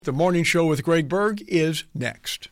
The Morning Show with Greg Berg is next.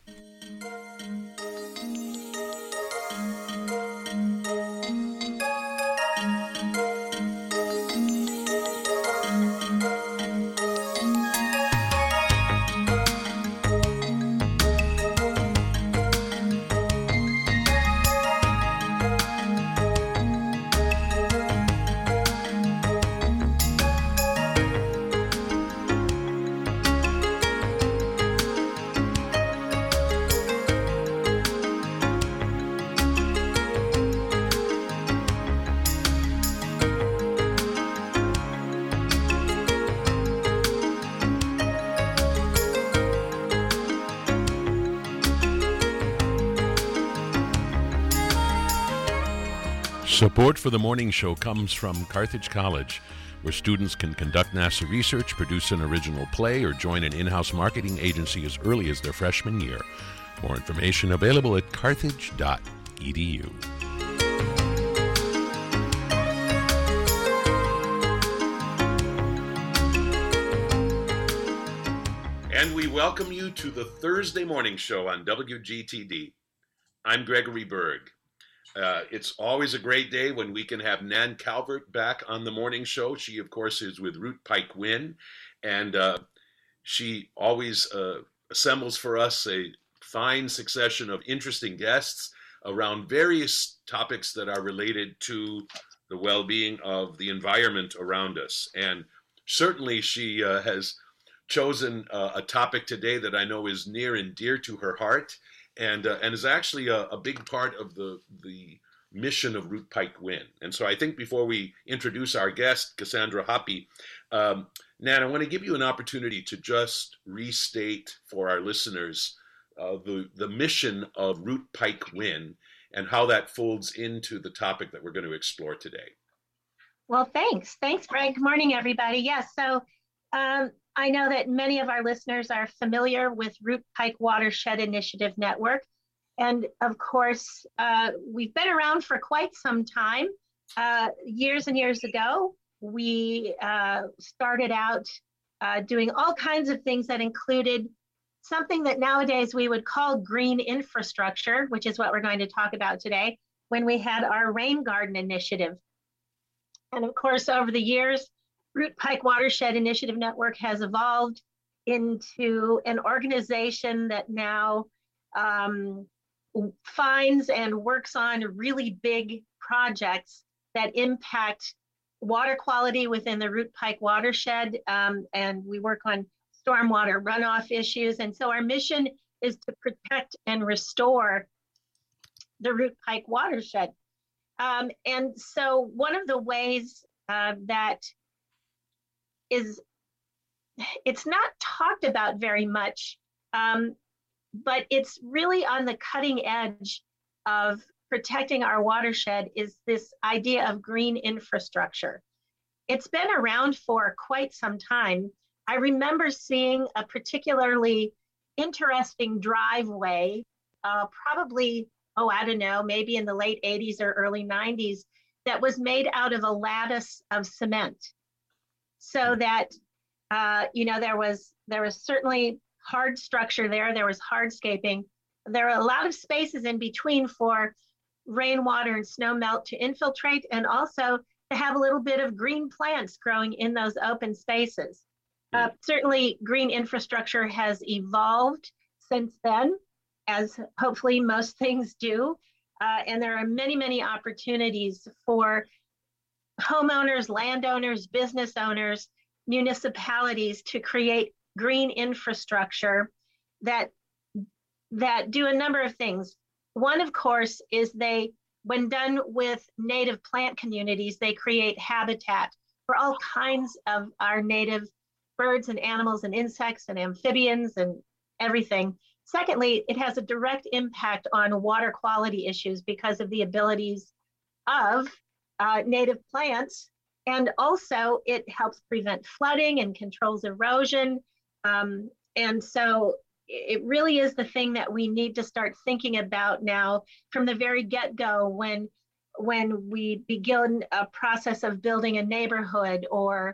Support for the morning show comes from Carthage College, where students can conduct NASA research, produce an original play, or join an in-house marketing agency as early as their freshman year. More information available at carthage.edu. And we welcome you to the Thursday morning show on WGTD. I'm Gregory Berg. It's always a great day when we can have Nan Calvert back on the morning show. She, of course, is with Root Pike Win, and she always assembles for us a fine succession of interesting guests around various topics that are related to the well-being of the environment around us. And certainly she has chosen a topic today that I know is near and dear to her heart, and is actually a big part of the mission of Root Pike Win. And so I think before we introduce our guest, Cassandra Hoppe, Nan, I want to give you an opportunity to just restate for our listeners the mission of Root Pike Win and how that folds into the topic that we're going to explore today. Well, thanks. Thanks, Greg. Good morning, everybody. Yes, so I know that many of our listeners are familiar with Root Pike Watershed Initiative Network. And of course, we've been around for quite some time. Years and years ago, we started out doing all kinds of things that included something that nowadays we would call green infrastructure, which is what we're going to talk about today, when we had our Rain Garden Initiative. And of course, over the years, Root Pike Watershed Initiative Network has evolved into an organization that now finds and works on really big projects that impact water quality within the Root Pike watershed, and we work on stormwater runoff issues. And so our mission is to protect and restore the Root Pike watershed. And so one of the ways that it's not talked about very much, but it's really on the cutting edge of protecting our watershed, is this idea of green infrastructure. It's been around for quite some time. I remember seeing a particularly interesting driveway, probably, I don't know, maybe in the late 80s or early 90s, that was made out of a lattice of cement. So that, there was certainly hard structure there was hardscaping. There are a lot of spaces in between for rainwater and snow melt to infiltrate, and also to have a little bit of green plants growing in those open spaces. Certainly green infrastructure has evolved since then, as hopefully most things do. And there are many, many opportunities for homeowners, landowners, business owners, municipalities to create green infrastructure that do a number of things. One, of course, is when done with native plant communities, they create habitat for all kinds of our native birds and animals and insects and amphibians and everything. Secondly, it has a direct impact on water quality issues because of the abilities of native plants. And also it helps prevent flooding and controls erosion. And so it really is the thing that we need to start thinking about now from the very get-go when we begin a process of building a neighborhood or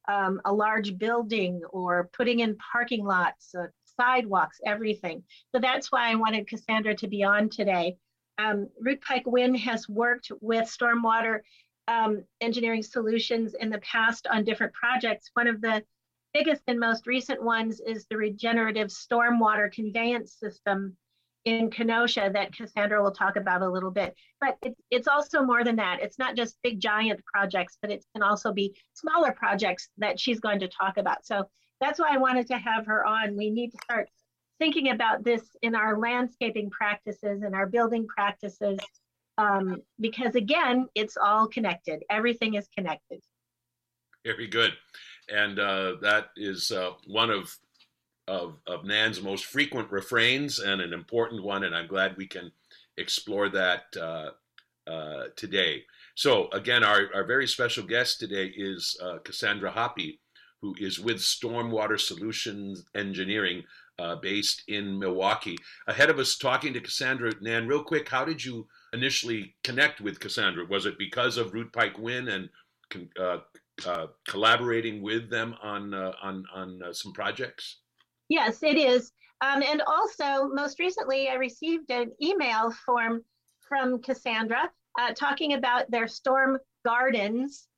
a large building or putting in parking lots, sidewalks, everything. So that's why I wanted Cassandra to be on today. Root Pike Wind has worked with stormwater engineering solutions in the past on different projects. One of the biggest and most recent ones is the regenerative stormwater conveyance system in Kenosha that Cassandra will talk about a little bit. But it's also more than that. It's not just big giant projects, but it can also be smaller projects that she's going to talk about. So that's why I wanted to have her on. We need to start thinking about this in our landscaping practices and our building practices, because again, it's all connected. Everything is connected. Very good. And that is one of Nan's most frequent refrains and an important one. And I'm glad we can explore that today. So again, our very special guest today is Cassandra Hoppe, who is with Stormwater Solutions Engineering based in Milwaukee. Ahead of us talking to Cassandra, Nan, real quick, how did you initially connect with Cassandra? Was it because of Root Pike Wind and collaborating with them on some projects? Yes, it is. And also, most recently, I received an email from Cassandra talking about their storm gardens,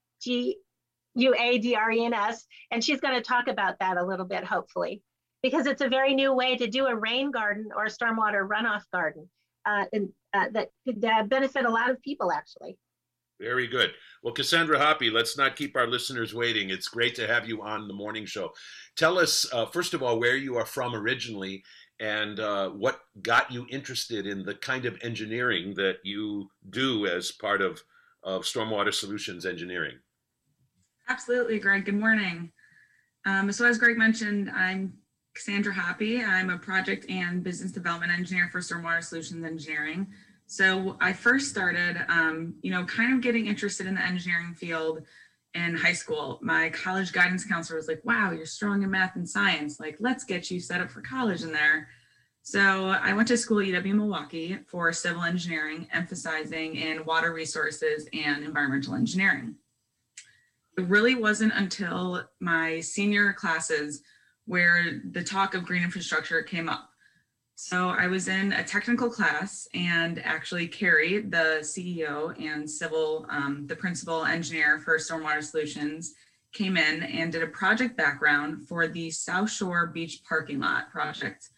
GUADRENS, and she's going to talk about that a little bit, hopefully, because it's a very new way to do a rain garden or a stormwater runoff garden that could benefit a lot of people, actually. Very good. Well, Cassandra Hoppe, let's not keep our listeners waiting. It's great to have you on the morning show. Tell us, first of all, where you are from originally and what got you interested in the kind of engineering that you do as part of Stormwater Solutions Engineering. Absolutely, Greg. Good morning. So as Greg mentioned, I'm Cassandra Hoppe. I'm a project and business development engineer for Stormwater Solutions Engineering. So I first started, kind of getting interested in the engineering field in high school. My college guidance counselor was like, wow, you're strong in math and science. Like, let's get you set up for college in there. So I went to school at UW-Milwaukee for civil engineering, emphasizing in water resources and environmental engineering. It really wasn't until my senior classes where the talk of green infrastructure came up. So I was in a technical class, and actually Carrie, the CEO and the principal engineer for Stormwater Solutions, came in and did a project background for the South Shore Beach parking lot project.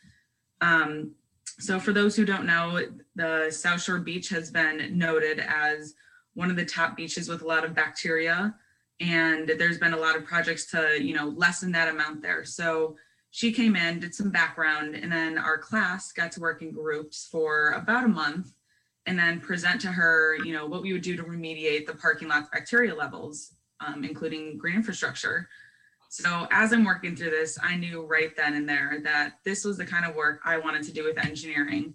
So for those who don't know, the South Shore Beach has been noted as one of the top beaches with a lot of bacteria, and there's been a lot of projects to, lessen that amount there. So she came in, did some background, and then our class got to work in groups for about a month and then present to her, what we would do to remediate the parking lot's bacteria levels, including green infrastructure. So as I'm working through this, I knew right then and there that this was the kind of work I wanted to do with engineering.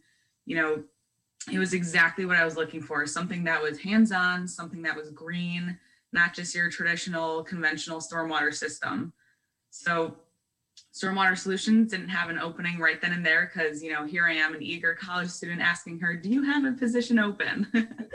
It was exactly what I was looking for, something that was hands-on, something that was green, not just your traditional conventional stormwater system. So Stormwater Solutions didn't have an opening right then and there because, here I am, an eager college student asking her, do you have a position open?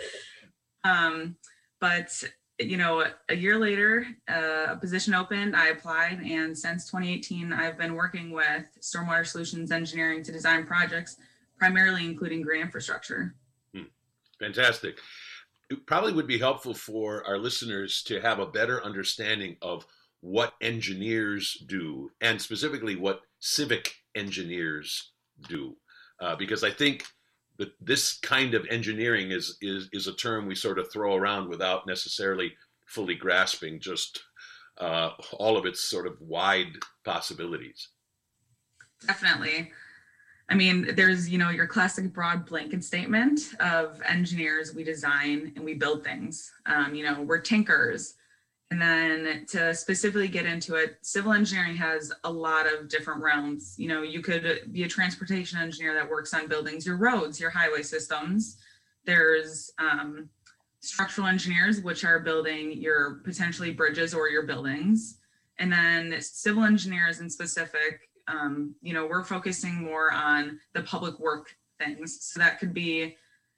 But a year later, a position opened, I applied, and since 2018, I've been working with Stormwater Solutions Engineering to design projects, primarily including green infrastructure. Fantastic. It probably would be helpful for our listeners to have a better understanding of what engineers do, and specifically what civic engineers do, because I think that this kind of engineering is a term we sort of throw around without necessarily fully grasping just all of its sort of wide possibilities. Definitely. I mean, there's, your classic broad blanket statement of engineers, we design and we build things. We're tinkers. And then to specifically get into it, civil engineering has a lot of different realms. You could be a transportation engineer that works on buildings, your roads, your highway systems. There's structural engineers, which are building your potentially bridges or your buildings. And then civil engineers in specific, we're focusing more on the public work things. So that could be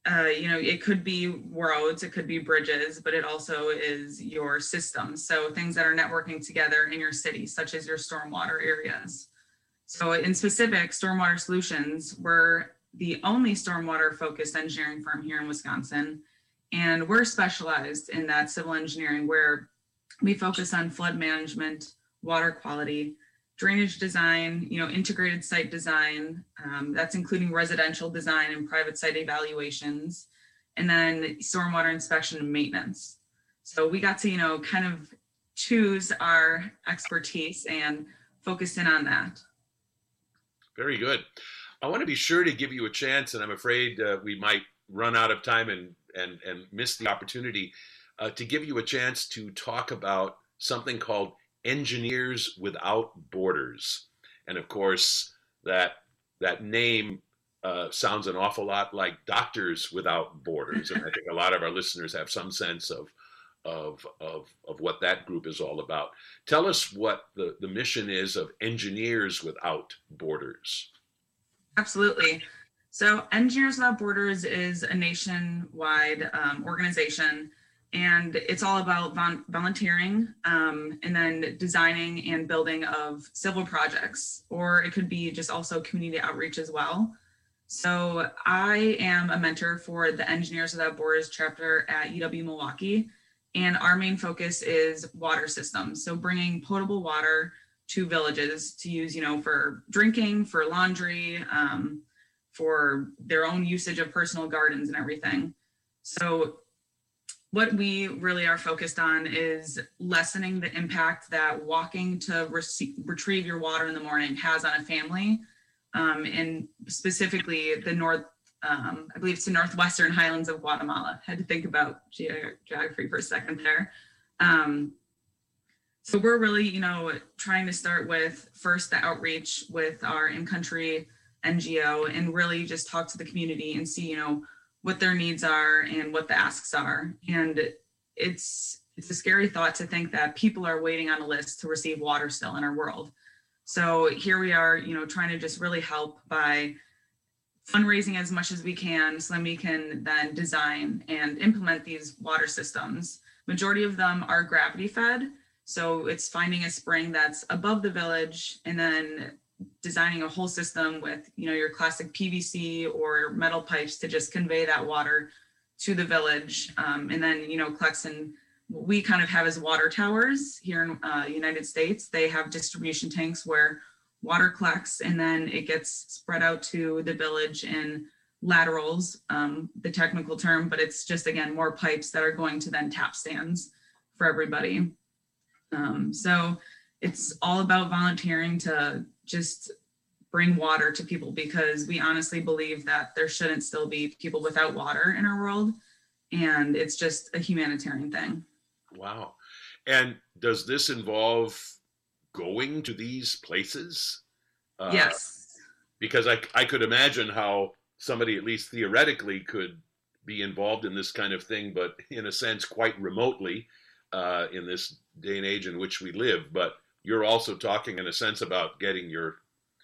it could be roads, it could be bridges, but it also is your systems. So things that are networking together in your city, such as your stormwater areas. So in specific, Stormwater Solutions, we're the only stormwater focused engineering firm here in Wisconsin. And we're specialized in that civil engineering where we focus on flood management, water quality, drainage design, integrated site design, that's including residential design and private site evaluations, and then stormwater inspection and maintenance. So we got to, kind of choose our expertise and focus in on that. Very good. I want to be sure to give you a chance, and I'm afraid we might run out of time and miss the opportunity to give you a chance to talk about something called Engineers Without Borders. And of course, that name sounds an awful lot like Doctors Without Borders. And I think a lot of our listeners have some sense of what that group is all about. Tell us what the mission is of Engineers Without Borders. Absolutely. So Engineers Without Borders is a nationwide organization, and it's all about volunteering and then designing and building of civil projects, or it could be just also community outreach as well. So I am a mentor for the Engineers Without Borders chapter at UW Milwaukee, and our main focus is water systems. So bringing potable water to villages to use, for drinking, for laundry, for their own usage of personal gardens and everything. So what we really are focused on is lessening the impact that walking to retrieve your water in the morning has on a family, and specifically the I believe it's the northwestern highlands of Guatemala. Had to think about geography for a second there. So we're really, trying to start with first the outreach with our in-country NGO and really just talk to the community and see, what their needs are and what the asks are. And it's a scary thought to think that people are waiting on a list to receive water still in our world. So here we are, trying to just really help by fundraising as much as we can so then we can then design and implement these water systems. Majority of them are gravity fed. So it's finding a spring that's above the village and then designing a whole system with, your classic PVC or metal pipes to just convey that water to the village. And then, collects in what we kind of have as water towers here in United States. They have distribution tanks where water collects and then it gets spread out to the village in laterals, the technical term, but it's just, again, more pipes that are going to then tap stands for everybody. So it's all about volunteering to just bring water to people because we honestly believe that there shouldn't still be people without water in our world. And it's just a humanitarian thing. Wow. And does this involve going to these places? Yes. Because I could imagine how somebody, at least theoretically, could be involved in this kind of thing, but in a sense, quite remotely in this day and age in which we live. But you're also talking, in a sense, about getting your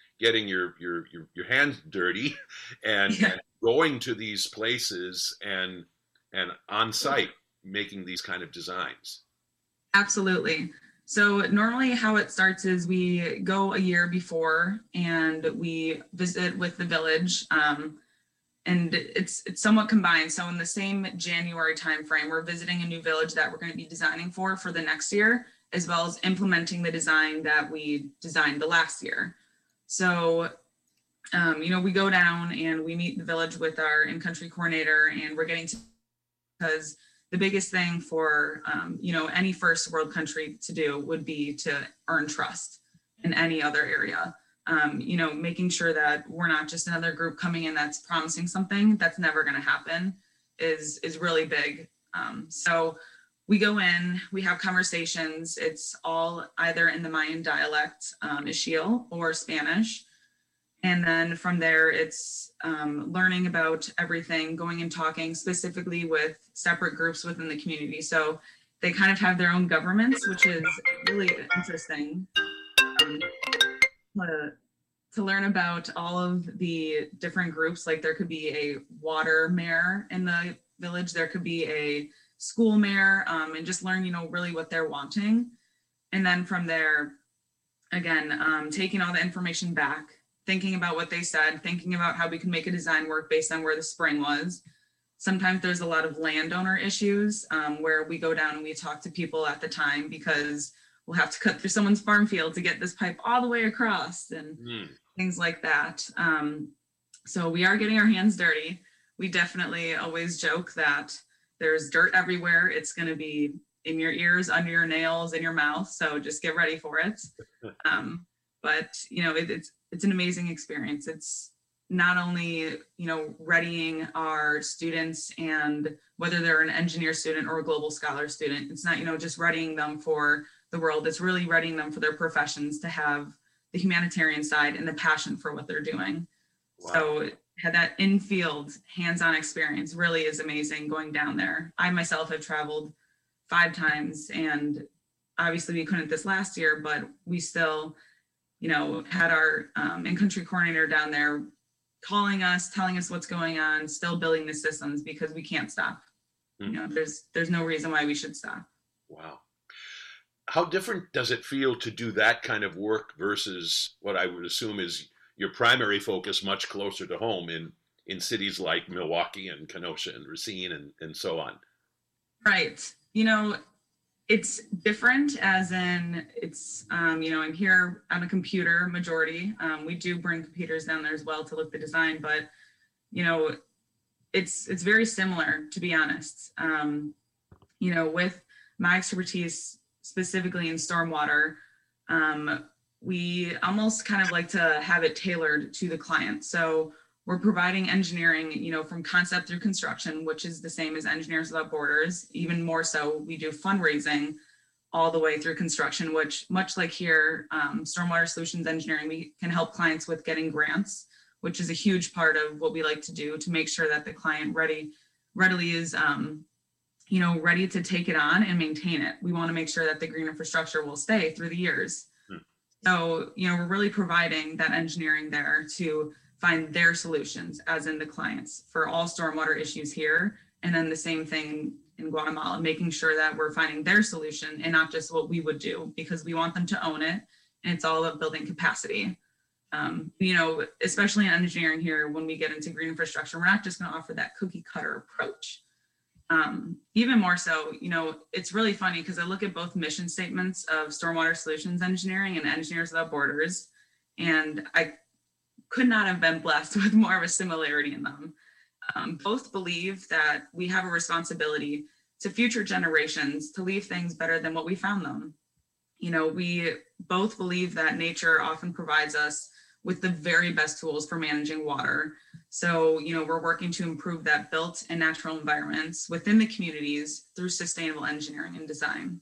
hands dirty and going to these places and on site making these kind of designs. Absolutely. So normally how it starts is we go a year before and we visit with the village, and it's somewhat combined. So in the same January timeframe, we're visiting a new village that we're going to be designing for the next year, as well as implementing the design that we designed the last year. So, we go down and we meet the village with our in-country coordinator, and we're getting to, because the biggest thing for, any first world country to do would be to earn trust in any other area. Making sure that we're not just another group coming in that's promising something that's never going to happen is really big. So we go in, we have conversations. It's all either in the Mayan dialect, Ixil, or Spanish. And then from there, it's learning about everything, going and talking specifically with separate groups within the community. So they kind of have their own governments, which is really interesting. to learn about all of the different groups. Like there could be a water mayor in the village, there could be a school mayor, and just learn, really what they're wanting. And then from there, again, taking all the information back, thinking about what they said, thinking about how we can make a design work based on where the spring was. Sometimes there's a lot of landowner issues where we go down and we talk to people at the time because we'll have to cut through someone's farm field to get this pipe all the way across and things like that. So we are getting our hands dirty. We definitely always joke that there's dirt everywhere. It's going to be in your ears, under your nails, in your mouth. So just get ready for it. But it's an amazing experience. It's not only, readying our students, and whether they're an engineer student or a global scholar student, it's not, just readying them for the world. It's really readying them for their professions, to have the humanitarian side and the passion for what they're doing. Wow. So had that in-field hands-on experience really is amazing going down there. I myself have traveled 5 times, and obviously we couldn't this last year, but we still, had our in-country coordinator down there calling us, telling us what's going on, still building the systems because we can't stop. There's no reason why we should stop. Wow. How different does it feel to do that kind of work versus what I would assume is your primary focus, much closer to home in cities like Milwaukee and Kenosha and Racine and so on? Right. It's different as in it's, I'm here on a computer majority. We do bring computers down there as well to look the design, but, it's very similar, to be honest. With my expertise specifically in stormwater, we almost kind of like to have it tailored to the client. So we're providing engineering, from concept through construction, which is the same as Engineers Without Borders. Even more so, we do fundraising all the way through construction, which much like here, Stormwater Solutions Engineering, we can help clients with getting grants, which is a huge part of what we like to do to make sure that the client readily is, ready to take it on and maintain it. We want to make sure that the green infrastructure will stay through the years. So, we're really providing that engineering there to find their solutions, as in the clients, for all stormwater issues here. And then the same thing in Guatemala, making sure that we're finding their solution and not just what we would do, because we want them to own it. And it's all about building capacity. Especially in engineering here, when we get into green infrastructure, we're not just going to offer that cookie cutter approach. Even more so, it's really funny because I look at both mission statements of Stormwater Solutions Engineering and Engineers Without Borders, and I could not have been blessed with more of a similarity in them. Both believe that we have a responsibility to future generations to leave things better than what we found them. We both believe that nature often provides us with the very best tools for managing water. So, we're working to improve that built and natural environments within the communities through sustainable engineering and design.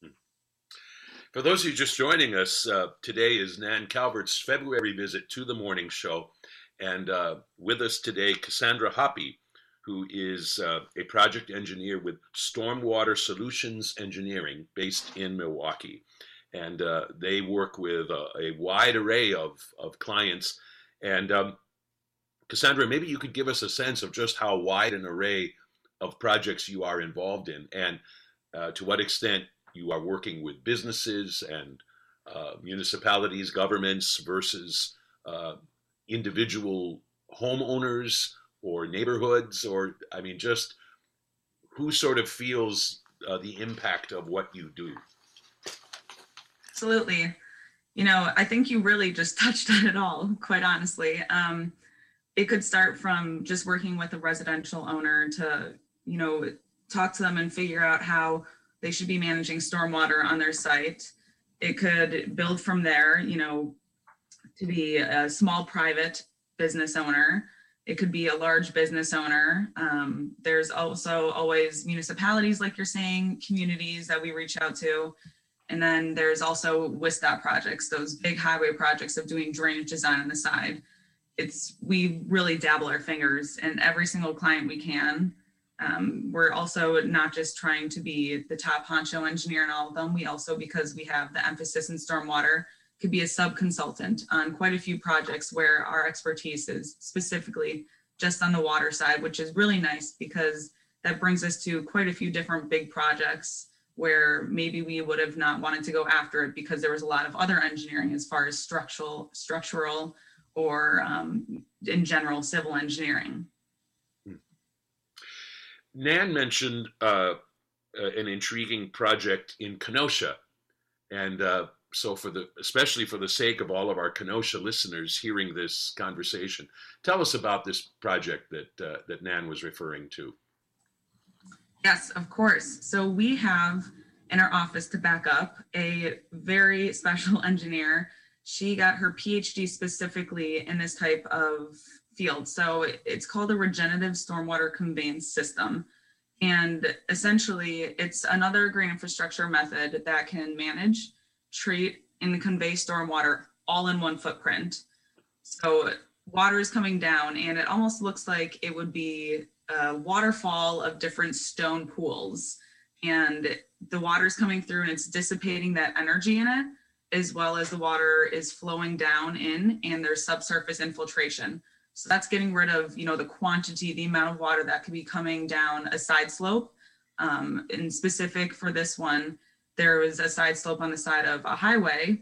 For those of you just joining us, today is Nan Calvert's February visit to the morning show. And with us today, Cassandra Hoppe, who is a project engineer with Stormwater Solutions Engineering based in Milwaukee. And they work with a wide array of clients. And Cassandra, maybe you could give us a sense of just how wide an array of projects you are involved in, and to what extent you are working with businesses and municipalities, governments versus individual homeowners or neighborhoods, or just who sort of feels the impact of what you do. Absolutely. I think you really just touched on it all, quite honestly. It could start from just working with a residential owner to, talk to them and figure out how they should be managing stormwater on their site. It could build from there, to be a small private business owner. It could be a large business owner. There's also always municipalities, like you're saying, communities that we reach out to. And then there's also WISDOT projects, those big highway projects of doing drainage design on the side. We really dabble our fingers in every single client we can. We're also not just trying to be the top honcho engineer in all of them. We also, because we have the emphasis in stormwater, could be a sub-consultant on quite a few projects where our expertise is specifically just on the water side, which is really nice because that brings us to quite a few different big projects where maybe we would have not wanted to go after it because there was a lot of other engineering as far as structural or in general civil engineering. Nan mentioned an intriguing project in Kenosha, and so especially for the sake of all of our Kenosha listeners hearing this conversation, tell us about this project that Nan was referring to. Yes, of course. So we have in our office, to back up, a very special engineer. She got her PhD specifically in this type of field. So it's called a regenerative stormwater conveyance system. And essentially, it's another green infrastructure method that can manage, treat, and convey stormwater all in one footprint. So water is coming down, and it almost looks like it would be a waterfall of different stone pools. And the water is coming through and it's dissipating that energy in it, as well as the water is flowing down in, and there's subsurface infiltration. So that's getting rid of, the quantity, the amount of water that could be coming down a side slope. In specific for this one, there was a side slope on the side of a highway.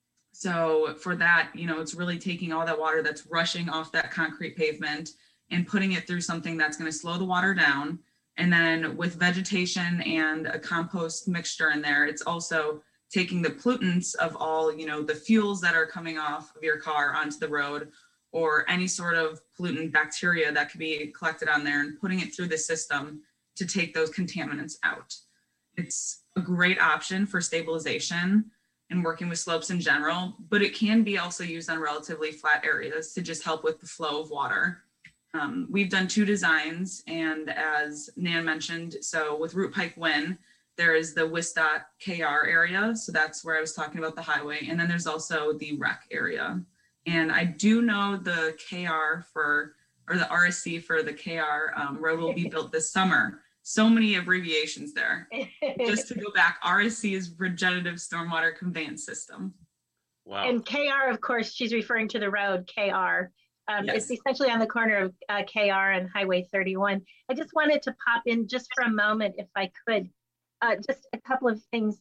So for that, it's really taking all that water that's rushing off that concrete pavement and putting it through something that's going to slow the water down. And then with vegetation and a compost mixture in there, it's also taking the pollutants of all, the fuels that are coming off of your car onto the road, or any sort of pollutant bacteria that could be collected on there, and putting it through the system to take those contaminants out. It's a great option for stabilization and working with slopes in general, but it can be also used on relatively flat areas to just help with the flow of water. We've done 2 designs, and as Nan mentioned, so with Root Pike Win, there is the WISDOT KR area. So that's where I was talking about the highway. And then there's also the rec area. And I do know the KR or the RSC for the KR road will be built this summer. So many abbreviations there. Just to go back, RSC is Regenerative Stormwater Conveyance System. Wow. And KR, of course, she's referring to the road KR. Yes. It's essentially on the corner of KR and Highway 31. I just wanted to pop in just for a moment, if I could, just a couple of things.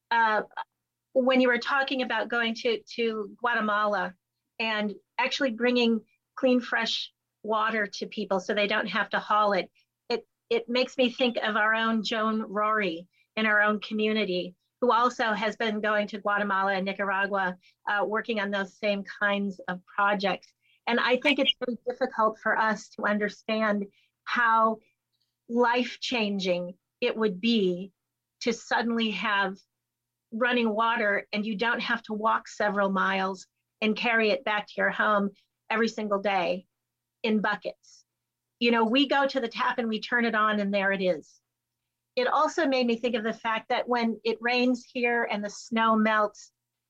When you were talking about going to Guatemala and actually bringing clean, fresh water to people so they don't have to haul it, it makes me think of our own Joan Rory in our own community, who also has been going to Guatemala and Nicaragua, working on those same kinds of projects. And I think it's very difficult for us to understand how life-changing it would be to suddenly have running water and you don't have to walk several miles and carry it back to your home every single day in buckets. We go to the tap and we turn it on and there it is. It also made me think of the fact that when it rains here and the snow melts,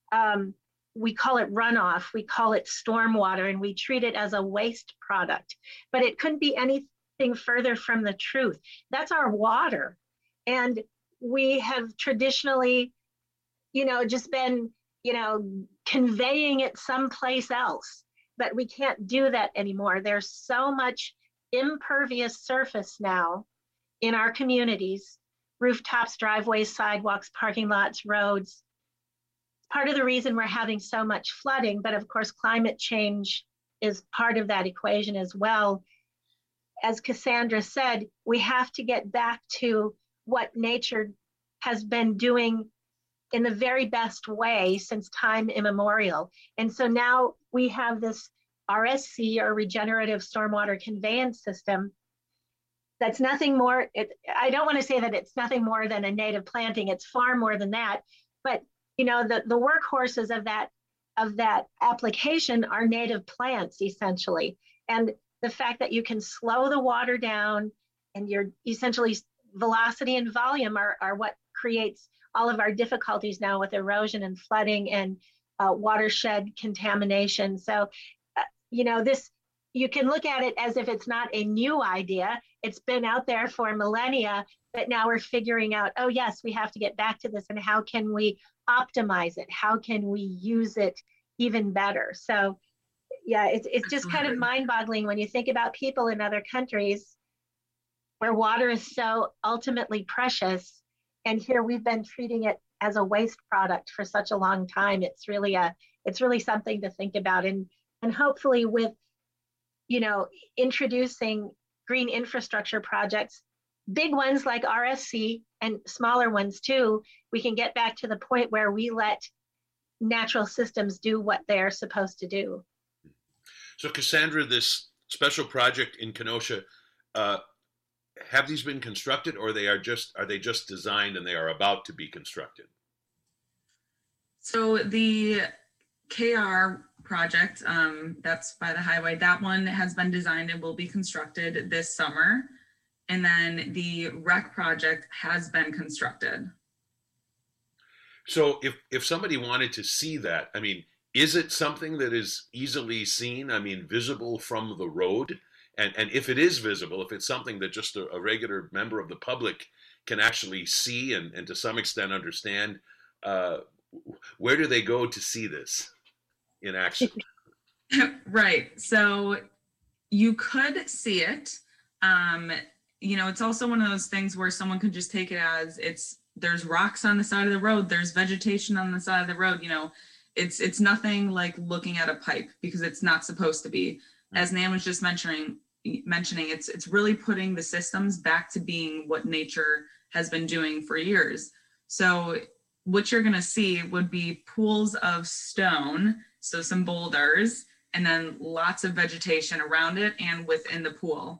we call it runoff, we call it stormwater, and we treat it as a waste product. But it couldn't be anything further from the truth. That's our water. And we have traditionally, just been, conveying it someplace else. But we can't do that anymore. There's so much impervious surface now in our communities, rooftops, driveways, sidewalks, parking lots, roads. Part of the reason we're having so much flooding, but of course, climate change is part of that equation as well. As Cassandra said, we have to get back to what nature has been doing in the very best way since time immemorial. And so now we have this RSC, or Regenerative Stormwater Conveyance System, that's nothing more, I don't want to say that it's nothing more than a native planting, it's far more than that, but the workhorses of that application are native plants, essentially. And the fact that you can slow the water down, and your essentially velocity and volume are what creates all of our difficulties now with erosion and flooding and watershed contamination. So, you can look at it as if it's not a new idea. It's been out there for millennia, but now we're figuring out, oh yes, we have to get back to this, and how can we optimize it? How can we use it even better? So yeah, it's just kind of mind-boggling when you think about people in other countries where water is so ultimately precious, and here we've been treating it as a waste product for such a long time. It's really something to think about, and hopefully with, you know, introducing green infrastructure projects, big ones like RSC and smaller ones too, we can get back to the point where we let natural systems do what they're supposed to do. So Cassandra, this special project in Kenosha, have these been constructed, or are they just designed and they are about to be constructed? So the KR project, that's by the highway, that one has been designed and will be constructed this summer. And then the REC project has been constructed. So if somebody wanted to see that, I mean, is it something that is easily seen? I mean, visible from the road? And if it is visible, if it's something that just a regular member of the public can actually see and to some extent understand, where do they go to see this in action? Right. So you could see it. You know, it's also one of those things where someone could just take it as there's rocks on the side of the road, there's vegetation on the side of the road. You know, it's nothing like looking at a pipe, because it's not supposed to be. As Nan was just mentioning, it's really putting the systems back to being what nature has been doing for years. So what you're going to see would be pools of stone, so some boulders, and then lots of vegetation around it and within the pool.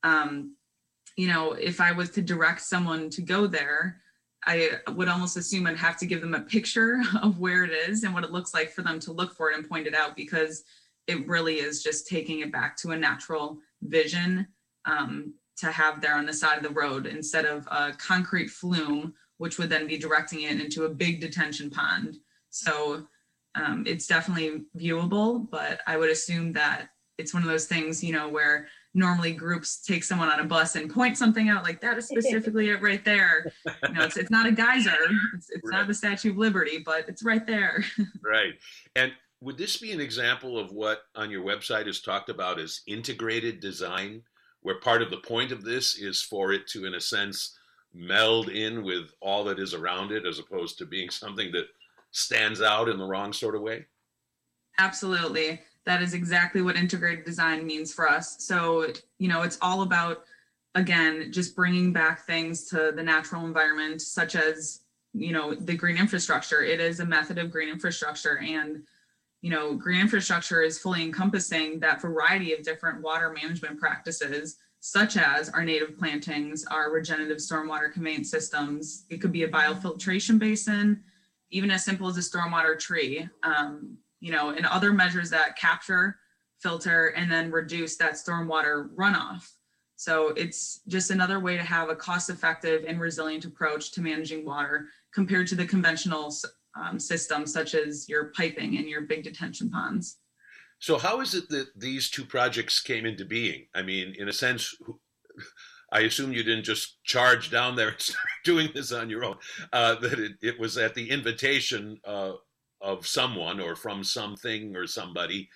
You know, if I was to direct someone to go there, I would almost assume I'd have to give them a picture of where it is and what it looks like for them to look for it and point it out, because it really is just taking it back to a natural vision to have there on the side of the road, instead of a concrete flume, which would then be directing it into a big detention pond. So it's definitely viewable, but I would assume that it's one of those things, you know, where normally groups take someone on a bus and point something out, like that is specifically it right there. You know, it's not a geyser, it's right. Not the Statue of Liberty, but it's right there. Right. And would this be an example of what on your website is talked about as integrated design, where part of the point of this is for it to, in a sense, meld in with all that is around it, as opposed to being something that stands out in the wrong sort of way? Absolutely. That is exactly what integrated design means for us. So, you know, it's all about, again, just bringing back things to the natural environment, such as, you know, the green infrastructure. It is a method of green infrastructure, and you know, green infrastructure is fully encompassing that variety of different water management practices, such as our native plantings, our regenerative stormwater conveyance systems. It could be a biofiltration basin, even as simple as a stormwater tree, you know, and other measures that capture, filter, and then reduce that stormwater runoff. So it's just another way to have a cost-effective and resilient approach to managing water compared to the conventional systems, such as your piping and your big detention ponds. So how is it that these two projects came into being? I mean, in a sense, I assume you didn't just charge down there and start doing this on your own, that it was at the invitation of someone or from something or somebody.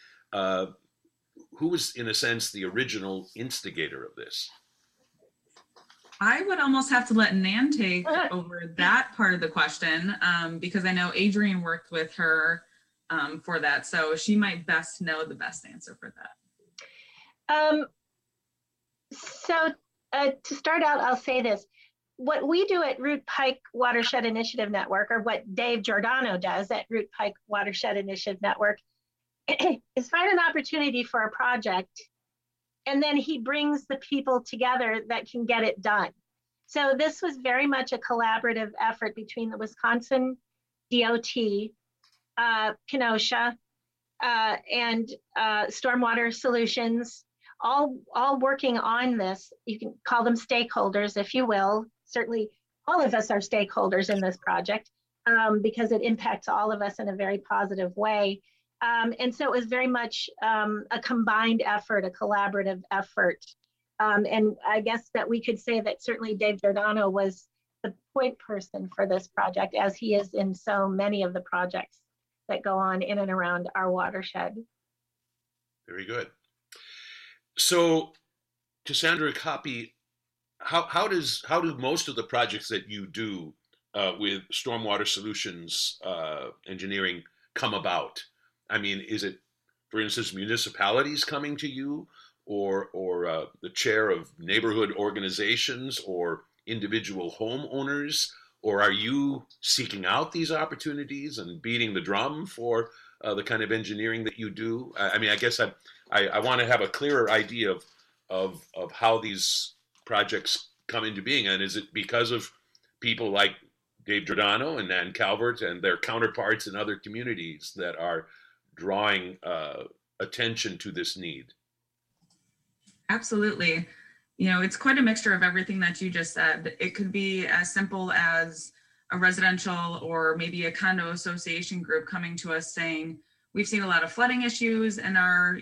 Who was, in a sense, the original instigator of this? I would almost have to let Nan take over that part of the question, because I know Adrienne worked with her for that. So she might best know the best answer for that. So to start out, I'll say this. What we do at Root Pike Watershed Initiative Network, or what Dave Giordano does at Root Pike Watershed Initiative Network, is find an opportunity for a project, and then he brings the people together that can get it done. So this was very much a collaborative effort between the Wisconsin DOT, Kenosha, and Stormwater Solutions, all working on this. You can call them stakeholders, if you will. Certainly, all of us are stakeholders in this project, because it impacts all of us in a very positive way. And so it was very much a combined effort, a collaborative effort. And I guess that we could say that certainly Dave Giordano was the point person for this project, as he is in so many of the projects that go on in and around our watershed. Very good. So, Cassandra Hoppe, how do most of the projects that you do with Stormwater Solutions Engineering come about? I mean, is it, for instance, municipalities coming to you, or the chair of neighborhood organizations, or individual homeowners, or are you seeking out these opportunities and beating the drum for the kind of engineering that you do? I mean, I guess I want to have a clearer idea of how these projects come into being, and is it because of people like Dave Giordano and Nan Calvert and their counterparts in other communities that are drawing attention to this need? Absolutely. You know, it's quite a mixture of everything that you just said. It could be as simple as a residential or maybe a condo association group coming to us saying, we've seen a lot of flooding issues in our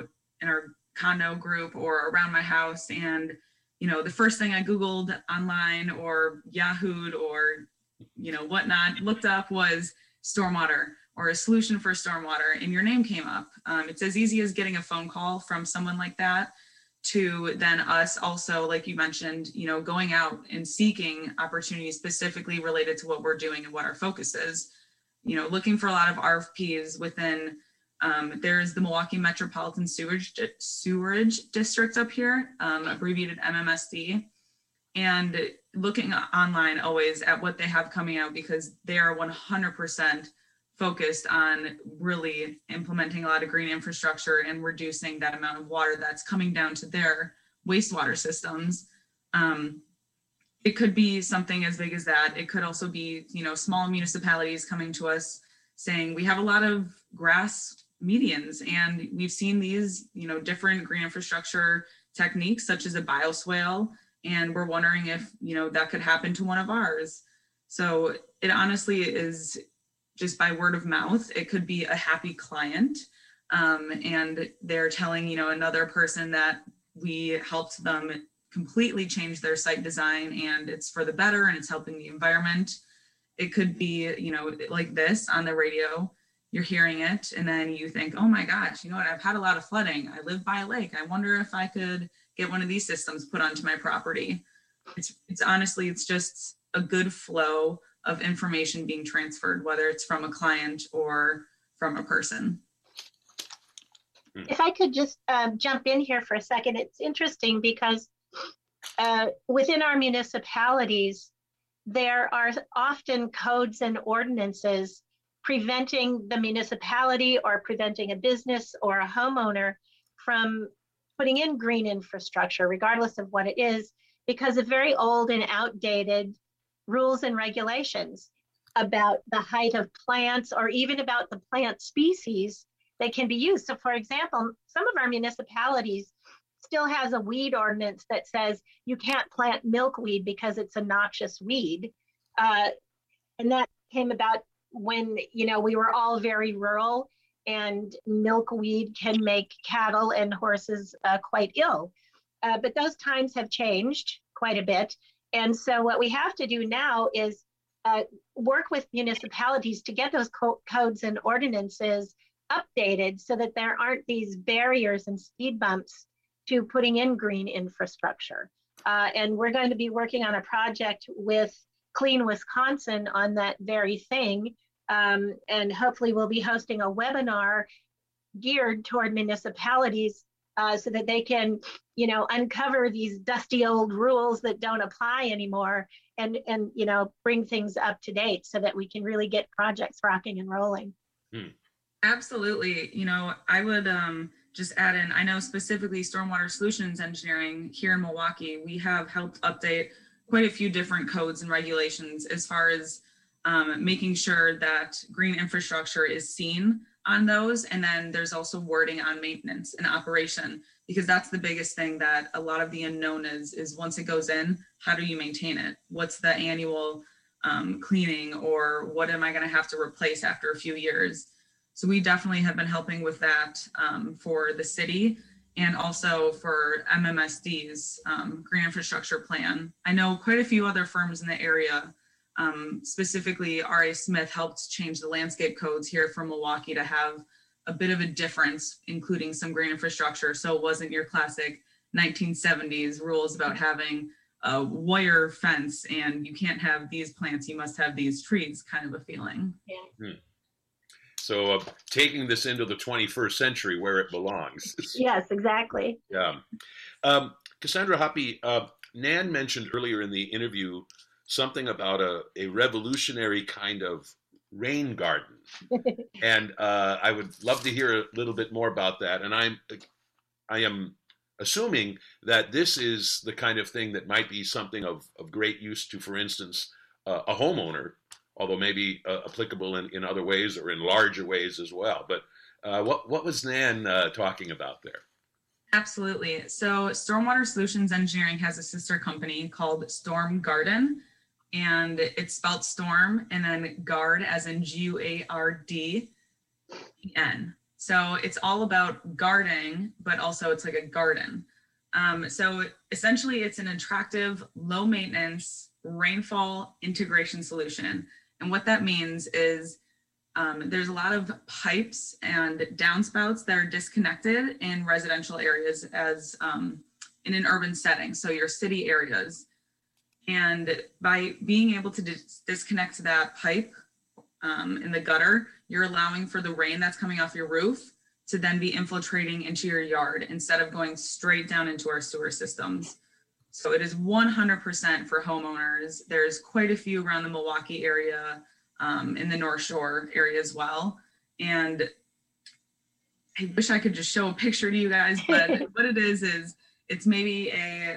condo group or around my house. And, you know, the first thing I Googled online or Yahoo'd or, you know, whatnot, looked up was stormwater or a solution for stormwater, and your name came up. It's as easy as getting a phone call from someone like that to then us also, like you mentioned, you know, going out and seeking opportunities specifically related to what we're doing and what our focus is. You know, looking for a lot of RFPs within, there's the Milwaukee Metropolitan Sewerage District up here, abbreviated MMSD, and looking online always at what they have coming out, because they are 100% focused on really implementing a lot of green infrastructure and reducing that amount of water that's coming down to their wastewater systems. It could be something as big as that. It could also be, you know, small municipalities coming to us saying, we have a lot of grass medians and we've seen these, you know, different green infrastructure techniques such as a bioswale, and we're wondering if, you know, that could happen to one of ours. So it honestly is just by word of mouth. It could be a happy client, and they're telling, you know, another person that we helped them completely change their site design and it's for the better and it's helping the environment. It could be, you know, like this on the radio, you're hearing it and then you think, oh my gosh, you know what, I've had a lot of flooding. I live by a lake. I wonder if I could get one of these systems put onto my property. It's honestly, it's just a good flow of information being transferred, whether it's from a client or from a person. If I could just jump in here for a second, it's interesting because within our municipalities, there are often codes and ordinances preventing the municipality or preventing a business or a homeowner from putting in green infrastructure, regardless of what it is, because of very old and outdated rules and regulations about the height of plants or even about the plant species that can be used. So for example, some of our municipalities still has a weed ordinance that says you can't plant milkweed because it's a noxious weed. And that came about when, you know, we were all very rural and milkweed can make cattle and horses quite ill. But those times have changed quite a bit. And so what we have to do now is work with municipalities to get those codes and ordinances updated so that there aren't these barriers and speed bumps to putting in green infrastructure. And we're going to be working on a project with Clean Wisconsin on that very thing. And hopefully we'll be hosting a webinar geared toward municipalities so that they can, you know, uncover these dusty old rules that don't apply anymore and you know, bring things up to date so that we can really get projects rocking and rolling. Absolutely. You know, I would just add in, I know specifically Stormwater Solutions Engineering here in Milwaukee, we have helped update quite a few different codes and regulations as far as making sure that green infrastructure is seen on those. And then there's also wording on maintenance and operation, because that's the biggest thing that a lot of the unknown is once it goes in, how do you maintain it? What's the annual cleaning, or what am I going to have to replace after a few years? So we definitely have been helping with that for the city and also for MMSD's Green Infrastructure Plan. I know quite a few other firms in the area, specifically R.A. Smith helped change the landscape codes here for Milwaukee to have a bit of a difference, including some green infrastructure. So it wasn't your classic 1970s rules about having a wire fence and you can't have these plants, you must have these trees kind of a feeling. Yeah. So taking this into the 21st century where it belongs. Yes, exactly. Yeah. Cassandra Hoppe, Nan mentioned earlier in the interview something about a revolutionary kind of rain garden. And I would love to hear a little bit more about that. And I am assuming that this is the kind of thing that might be something of great use to, for instance, a homeowner, although maybe applicable in other ways or in larger ways as well. But what was Nan talking about there? Absolutely. So Stormwater Solutions Engineering has a sister company called Storm Garden, and it's spelled storm and then guard as in GUARDEN. So it's all about guarding, but also it's like a garden. So essentially it's an attractive, low maintenance rainfall integration solution. And what that means is there's a lot of pipes and downspouts that are disconnected in residential areas as in an urban setting, so your city areas. And by being able to disconnect that pipe in the gutter, you're allowing for the rain that's coming off your roof to then be infiltrating into your yard instead of going straight down into our sewer systems. So it is 100% for homeowners. There's quite a few around the Milwaukee area, in the North Shore area as well. And I wish I could just show a picture to you guys, but what it is it's maybe a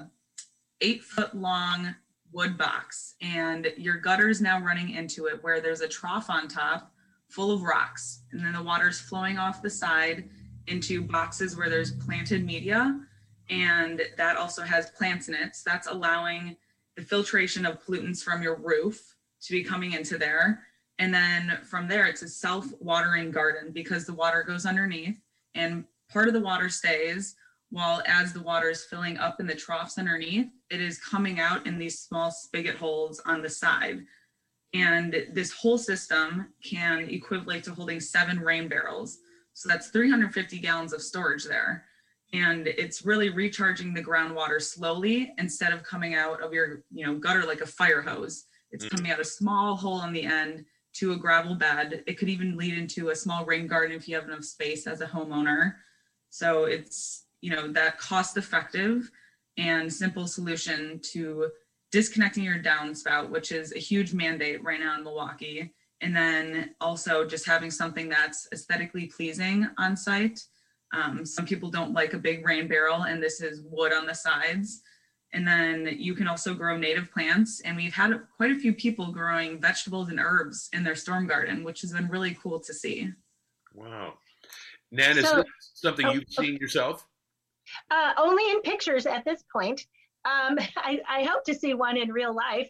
8-foot long wood box, and your gutter is now running into it where there's a trough on top full of rocks, and then the water's flowing off the side into boxes where there's planted media, and that also has plants in it. So that's allowing the filtration of pollutants from your roof to be coming into there. And then from there, it's a self-watering garden because the water goes underneath and part of the water stays, while as the water is filling up in the troughs underneath, it is coming out in these small spigot holes on the side. And this whole system can equivalent to holding 7 rain barrels. So that's 350 gallons of storage there. And it's really recharging the groundwater slowly instead of coming out of your gutter like a fire hose. It's coming out a small hole on the end to a gravel bed. It could even lead into a small rain garden if you have enough space as a homeowner. So it's, that cost effective and simple solution to disconnecting your downspout, which is a huge mandate right now in Milwaukee. And then also just having something that's aesthetically pleasing on site. Some people don't like a big rain barrel, and this is wood on the sides. And then you can also grow native plants. And we've had quite a few people growing vegetables and herbs in their storm garden, which has been really cool to see. Wow. Nan, is this something you've seen yourself? Only in pictures at this point. I hope to see one in real life.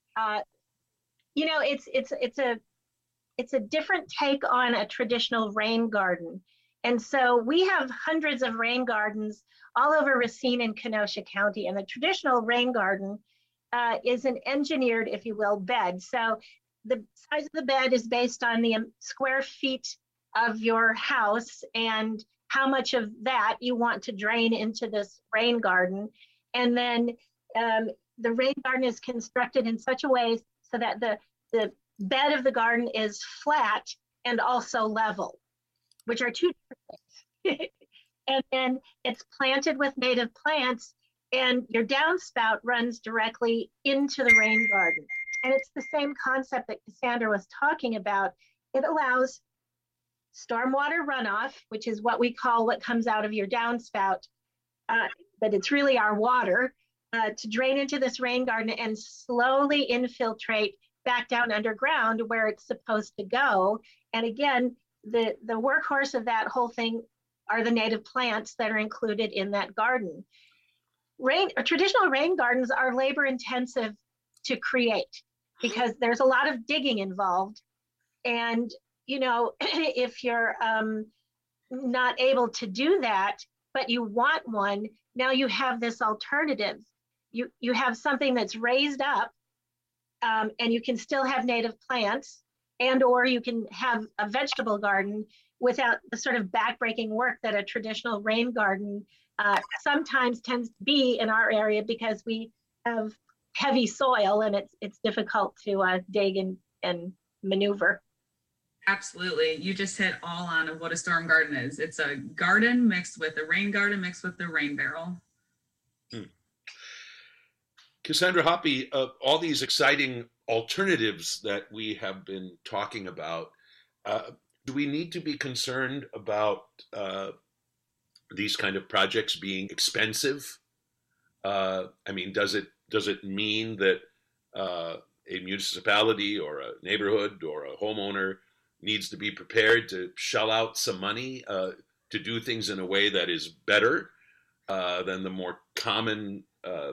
It's a different take on a traditional rain garden. And so we have hundreds of rain gardens all over Racine and Kenosha County. And the traditional rain garden is an engineered, if you will, bed. So the size of the bed is based on the square feet of your house and how much of that you want to drain into this rain garden. And then the rain garden is constructed in such a way so that the bed of the garden is flat and also level, which are two different things. And then it's planted with native plants, and your downspout runs directly into the rain garden. And it's the same concept that Cassandra was talking about. It allows stormwater runoff, which is what we call what comes out of your downspout, but it's really our water, to drain into this rain garden and slowly infiltrate back down underground where it's supposed to go. And again, the workhorse of that whole thing are the native plants that are included in that garden. Traditional rain gardens are labor intensive to create because there's a lot of digging involved. And if you're not able to do that, but you want one, now you have this alternative. You have something that's raised up, and you can still have native plants, or you can have a vegetable garden without the sort of backbreaking work that a traditional rain garden sometimes tends to be in our area, because we have heavy soil and it's difficult to dig and maneuver. Absolutely. You just hit all on of what a storm garden is. It's a garden mixed with a rain garden mixed with the rain barrel. Cassandra Hoppe, all these exciting alternatives that we have been talking about, do we need to be concerned about these kind of projects being expensive? I mean, does it mean that a municipality or a neighborhood or a homeowner needs to be prepared to shell out some money to do things in a way that is better than the more common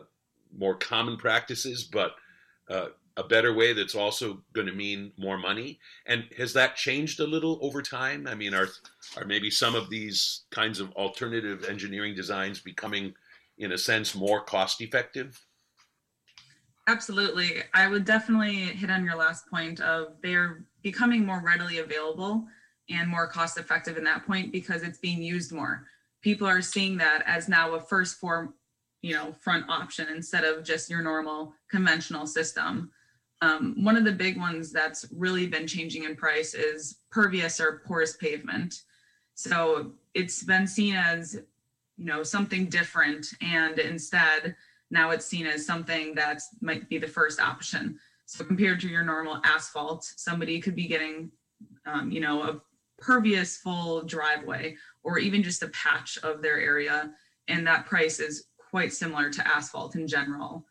practices, but a better way that's also going to mean more money? And has that changed a little over time? I mean, are maybe some of these kinds of alternative engineering designs becoming, in a sense, more cost effective? Absolutely. I would definitely hit on your last point of they're becoming more readily available and more cost effective in that point, because it's being used more. People are seeing that as now a first front option instead of just your normal conventional system. One of the big ones that's really been changing in price is pervious or porous pavement. So it's been seen as, something different, and instead now it's seen as something that might be the first option. So compared to your normal asphalt, somebody could be getting, a pervious full driveway, or even just a patch of their area, and that price is quite similar to asphalt in general.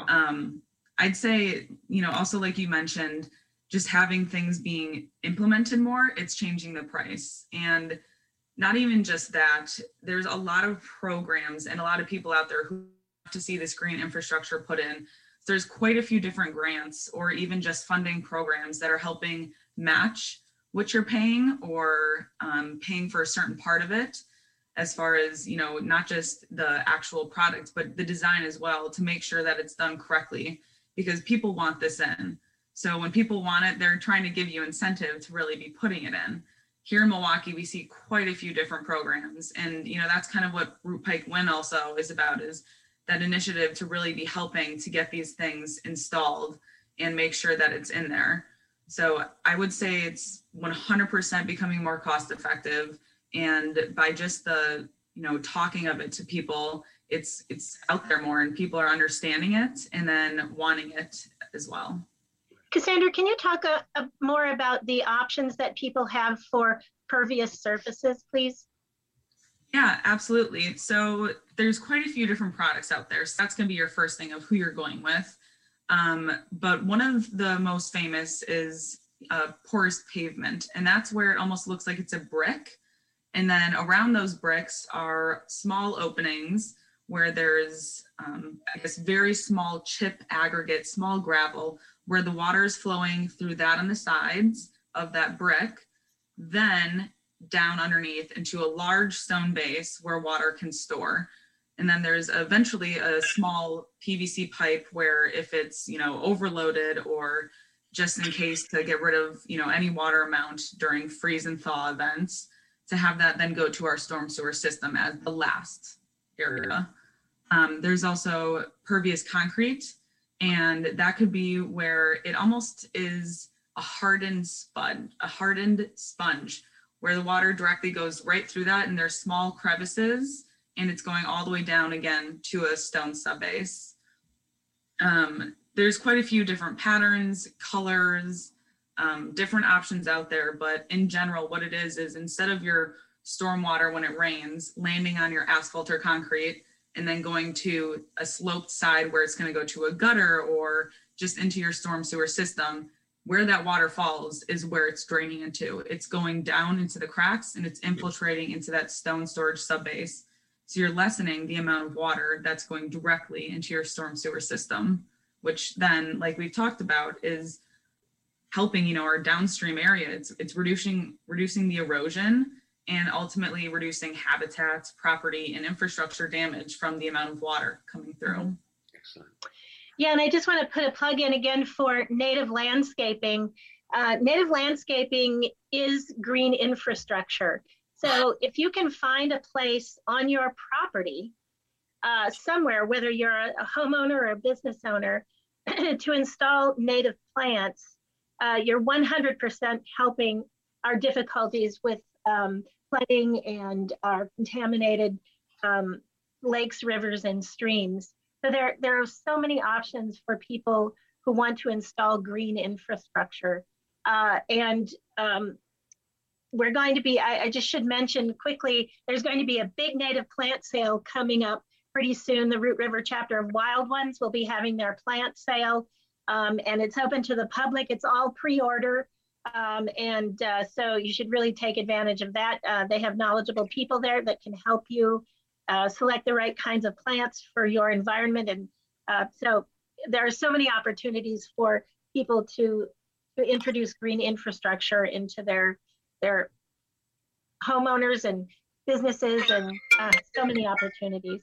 I'd say, also like you mentioned, just having things being implemented more, it's changing the price. And not even just that, there's a lot of programs and a lot of people out there who have to see this green infrastructure put in. There's quite a few different grants or even just funding programs that are helping match what you're paying, or paying for a certain part of it, as far as, not just the actual product, but the design as well, to make sure that it's done correctly, because people want this in. So when people want it, they're trying to give you incentive to really be putting it in. Here in Milwaukee, we see quite a few different programs. And, that's kind of what Root Pike Win also is about, is that initiative to really be helping to get these things installed and make sure that it's in there. So I would say it's 100% becoming more cost effective. And by just the, talking of it to people, it's out there more, and people are understanding it and then wanting it as well. Cassandra, can you talk more about the options that people have for pervious surfaces, please? Yeah, absolutely. So there's quite a few different products out there. So that's going to be your first thing of who you're going with. But one of the most famous is porous pavement. And that's where it almost looks like it's a brick. And then around those bricks are small openings where there's, very small chip aggregate, small gravel, where the water is flowing through that on the sides of that brick, then down underneath into a large stone base where water can store. And then there's eventually a small PVC pipe where if it's, overloaded, or just in case to get rid of, any water amount during freeze and thaw events, to have that then go to our storm sewer system as the last area. There's also pervious concrete, and that could be where it almost is a hardened sponge, where the water directly goes right through that, and there's small crevices, and it's going all the way down again to a stone subbase. There's quite a few different patterns, colors, different options out there, but in general, what it is instead of your stormwater when it rains landing on your asphalt or concrete and then going to a sloped side where it's going to go to a gutter or just into your storm sewer system, where that water falls is where it's draining into. It's going down into the cracks and it's infiltrating into that stone storage subbase. So you're lessening the amount of water that's going directly into your storm sewer system, which then, like we've talked about, is helping, our downstream area. It's reducing the erosion and ultimately reducing habitats, property, and infrastructure damage from the amount of water coming through. Excellent. Yeah, and I just want to put a plug in again for native landscaping. Native landscaping is green infrastructure. So if you can find a place on your property somewhere, whether you're a homeowner or a business owner, to install native plants, you're 100% helping our difficulties with flooding and our contaminated lakes, rivers, and streams. So there are so many options for people who want to install green infrastructure. We're going to be, I just should mention quickly, there's going to be a big native plant sale coming up pretty soon. The Root River chapter of Wild Ones will be having their plant sale, and it's open to the public. It's all pre-order, so you should really take advantage of that. They have knowledgeable people there that can help you select the right kinds of plants for your environment. And so there are so many opportunities for people to introduce green infrastructure into their homeowners and businesses, and so many opportunities.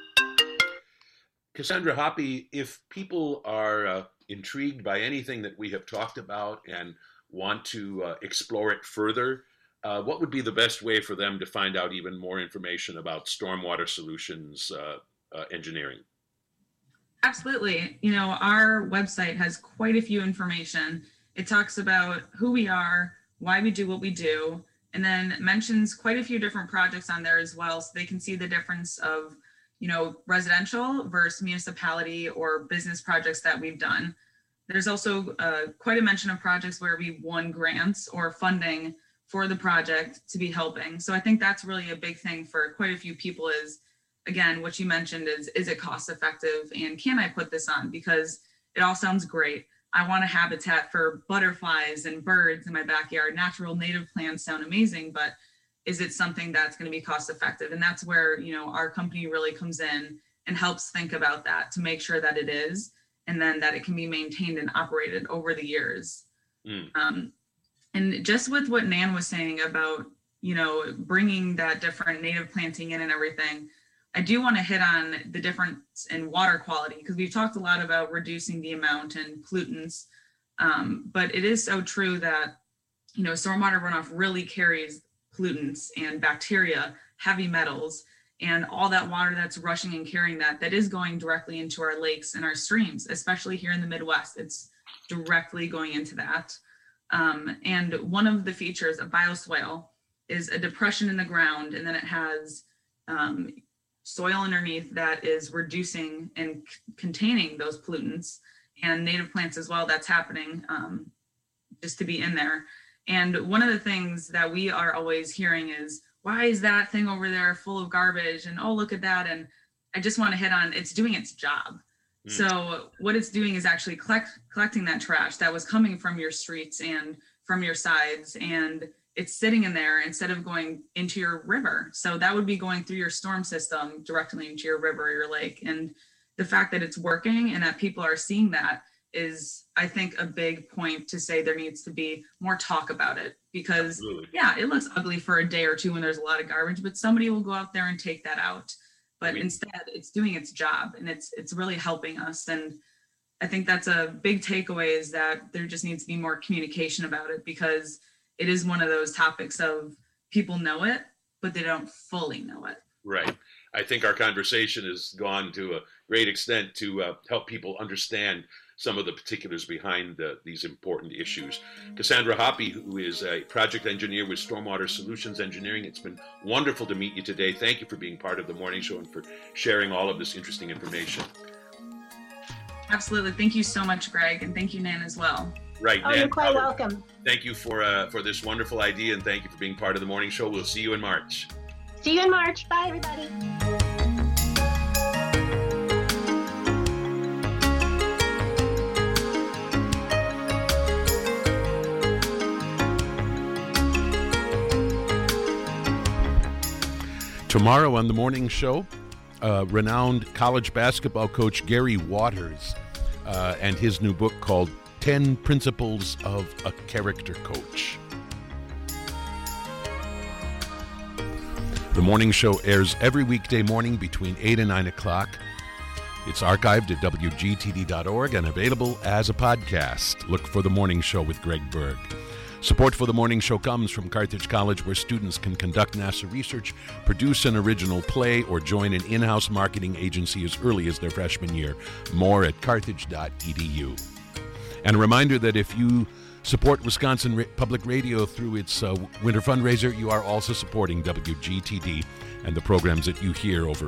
Cassandra Hoppe, if people are intrigued by anything that we have talked about and want to explore it further, what would be the best way for them to find out even more information about stormwater solutions engineering? Absolutely. Our website has quite a few information. It talks about who we are, why we do what we do, and then mentions quite a few different projects on there as well, so they can see the difference of, residential versus municipality or business projects that we've done. There's also quite a mention of projects where we won grants or funding for the project to be helping. So I think that's really a big thing for quite a few people is, again, what you mentioned is it cost effective, and can I put this on? Because it all sounds great. I want a habitat for butterflies and birds in my backyard. Natural native plants sound amazing, but is it something that's going to be cost effective? And that's where, our company really comes in and helps think about that to make sure that it is, and then that it can be maintained and operated over the years. And just with what Nan was saying about, bringing that different native planting in and everything, I do want to hit on the difference in water quality, because we've talked a lot about reducing the amount and pollutants, but it is so true that, stormwater runoff really carries pollutants and bacteria, heavy metals, and all that water that's rushing and carrying that is going directly into our lakes and our streams, especially here in the Midwest. It's directly going into that. And one of the features of bioswale is a depression in the ground, and then it has soil underneath that is reducing and containing those pollutants, and native plants as well. That's happening just to be in there. And one of the things that we are always hearing is, why is that thing over there full of garbage? And oh, look at that. And I just want to hit on, it's doing its job. So what it's doing is actually collecting that trash that was coming from your streets and from your sides, and it's sitting in there instead of going into your river. So that would be going through your storm system directly into your river or your lake. And the fact that it's working and that people are seeing that is, I think, a big point to say there needs to be more talk about it, because Absolutely. Yeah, it looks ugly for a day or two when there's a lot of garbage, but somebody will go out there and take that out. But instead it's doing its job, and it's really helping us. And I think that's a big takeaway, is that there just needs to be more communication about it, because it is one of those topics of people know it, but they don't fully know it. Right. I think our conversation has gone to a great extent to help people understand some of the particulars behind these important issues. Cassandra Hoppe, who is a project engineer with Stormwater Solutions Engineering, it's been wonderful to meet you today. Thank you for being part of the morning show and for sharing all of this interesting information. Absolutely. Thank you so much, Greg, and thank you, Nan, as well. Right. Oh, Nan, you're quite welcome. Thank you for this wonderful idea, and thank you for being part of the morning show. We'll see you in March. See you in March. Bye, everybody. Tomorrow on the morning show, renowned college basketball coach Gary Waters and his new book called 10 Principles of a Character Coach. The morning show airs every weekday morning between 8 and 9 o'clock. It's archived at WGTD.org and available as a podcast. Look for The Morning Show with Greg Berg. Support for The Morning Show comes from Carthage College, where students can conduct NASA research, produce an original play, or join an in-house marketing agency as early as their freshman year. More at carthage.edu. And a reminder that if you support Wisconsin Public Radio through its winter fundraiser, you are also supporting WGTD and the programs that you hear over